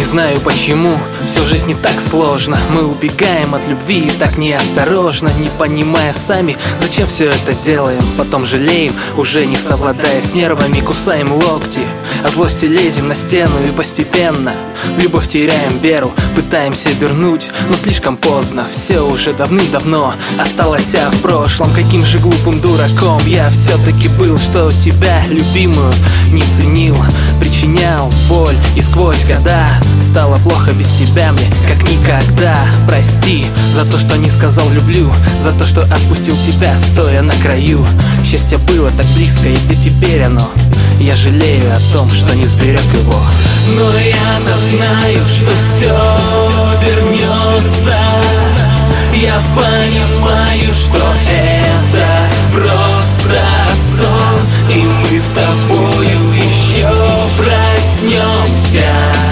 знаю почему, все в жизни так сложно. Мы убегаем от любви так неосторожно, не понимая сами, зачем все это делаем. Потом жалеем, уже не совладая с нервами, кусаем локти, от злости лезем на стену и постепенно в любовь теряем веру. Пытаемся вернуть, но слишком поздно. Все уже давным-давно осталось в прошлом. Каким же глупым дураком я все-таки был, что тебя, любимую, не ценил, причинял боль. И сквозь года стало плохо без тебя мне, как никогда. Прости за то, что не сказал люблю, за то, что отпустил тебя, стоя на краю. Счастье было так близко, и где теперь оно? Я жалею о том, что не сберег его. Но я-то знаю, что все вернется. Я понимаю, что это просто сон, и мы с тобою еще проснемся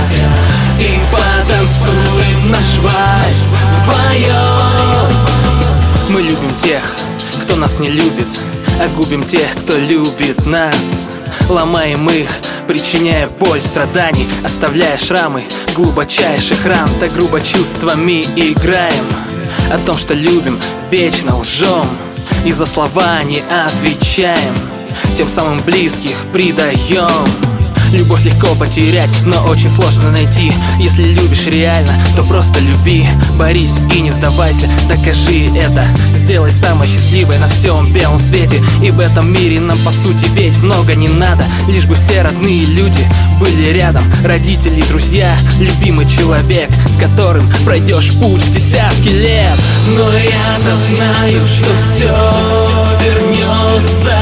и потанцуем наш вальс вдвоем. Мы любим тех, кто нас не любит, а губим тех, кто любит нас. Ломаем их, причиняя боль, страданий, оставляя шрамы глубочайших ран. Так грубо чувствами играем, о том, что любим, вечно лжем, и за слова не отвечаем, тем самым близких предаем. Любовь легко потерять, но очень сложно найти. Если любишь реально, то просто люби. Борись и не сдавайся, докажи это. Сделай самой счастливой на всем белом свете. И в этом мире нам по сути ведь много не надо, лишь бы все родные люди были рядом. Родители, друзья, любимый человек, с которым пройдешь путь в десятки лет. Но я-то знаю, что все вернется.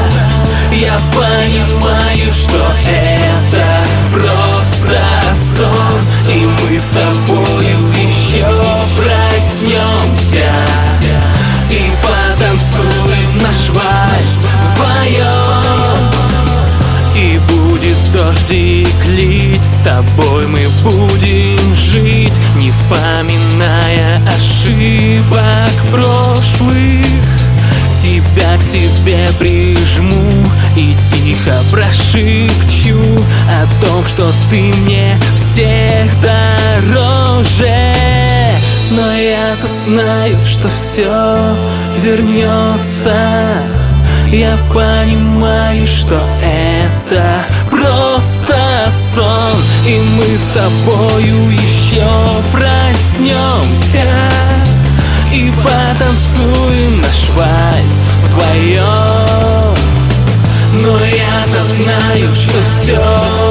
Я понимаю, что это просто сон, и мы с тобою еще проснемся и потанцуем наш вальс вдвоем. И будет дождик лить, с тобой мы будем жить, не вспоминая ошибок прошлых. Тебя к себе прижму и тихо прошепчу о том, что ты мне всех дороже. Но я-то знаю, что все вернется. Я понимаю, что это просто сон, и мы с тобою еще проснемся и потанцуем наш вальс вдвоем. Но я-то знаю, что все